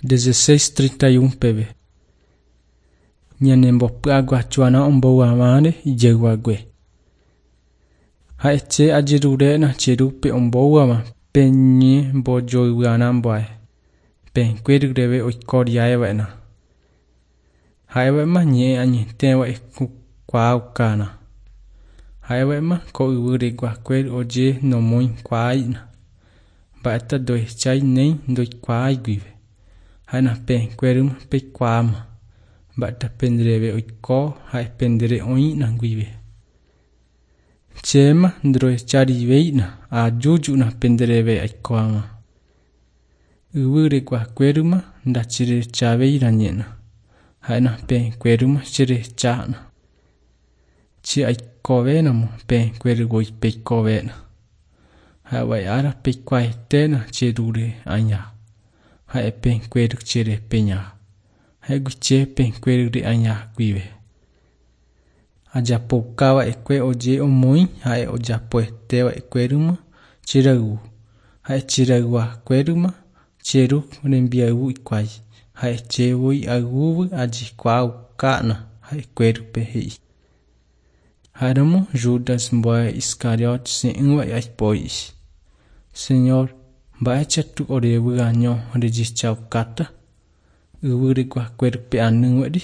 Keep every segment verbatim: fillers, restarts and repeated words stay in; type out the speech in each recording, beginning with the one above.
dezesseis trinta e um P V. Nyanembo pagwa chuana ombo wamane ijegwagwe. Haeche ajirure na cherupe ombo wama penye bojo wana mboe. Pen kwedugrewe oikoriae wena. Haewe ma nye anye tewa iku kwa ukana. Haewe ma ko uwure gwa kwed oje no moin kwa ina. Baeta doi chai nei doi kwa igwive. Haena pen kwerum pe kwa ma. Baeta pendrewe oiko hae pendere oina gwive. Chema ndroe chari veina a juju na pendrewe aikoama. Uwure gwa kweruma nda chire chaveira nyena. Haena pen kweruma chire chana. Chi aikovena mo pen kwerugoi peikovena. Hae ara peikwae tena chirure anya. Hae pen kweruk chire penya. Hae guche pen kwerure anya gwive. Aja pokawa ekwe oje omoi hae oja poetewa ekweruma chiragu. Hae chiragua kweruma cheru rembiagu ikwai. Hae chewoi aguvu aji kwa ukana hae kwerupe hei. Haramo Judas mboe Iscariot se inwa aipois. Senhor, baecha tu orewu ganyo registrau kata. Uwure kwa kwerupe anu wedi.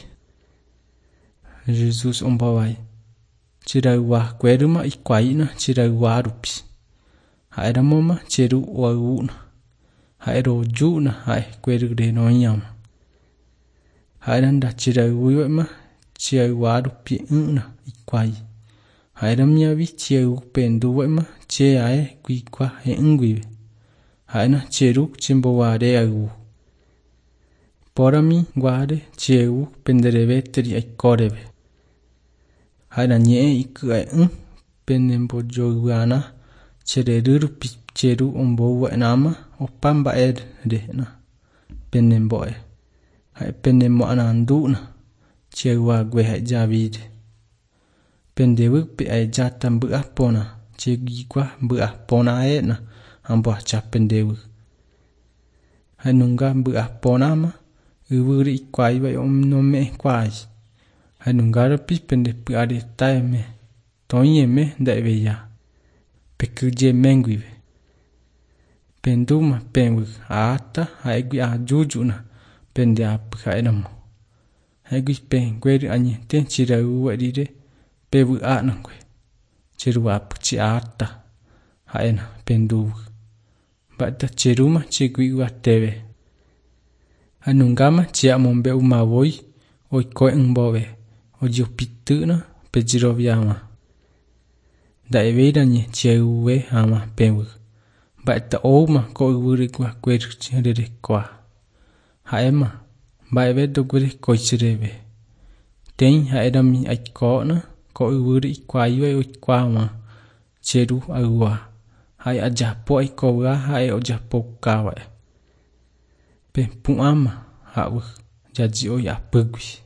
Jesus ombawai. Chiragua kweruma ikwaina chiragua rupi. Haeramo ma cheru waguna. Haero juna hae kwerure no nyama. Haeranda chiragua ma chiragua rupi una ikwai. Haeramia vi chiragua pendu wema che ae kwikwa he ngwive. Haena cheru chimbo ware agu. Porami guare chegu pendereve teri aikoreve. Haena nye iku ae un penembo joguana chereru pi cheru ombo wenama opamba ed dehna penemboe. Hae penemo ananduna chegua gwe hae javide. Pendewu pe ae jata mbu apona chegikwa mbu apona ena ambo acha pendewu. Hae nunga mbu apona ma uwuri ikwai wa omnome kwai. Hae nunga rapi pende pu ade taeme tonye me daewe ya. Pekuje mengwive. Penduma penwu aata hae gui ajuju na pende apu haenamo. Hae gui pen kweri anye ten chira uwa dide pewu aanangwe. Chiru apu chi aata haena penduwu. Bata chiruma chigui ua tewe. Hanungama chia mombe umawoi oikoe ngbowe. Ojo pitu na pejirovyama. Daeweida nye chia uwe hama pewu. Bata ouma ko uwuri kwa kweru chirere kwa. Haema baewe dogwere koichireve. Ten haedami aiko na ko uwuri kwa iwe oikwa ma cheru agua. Hae ajapo aikowa hae ojapo kawa. Pe puama hawe jaji oi apugwi.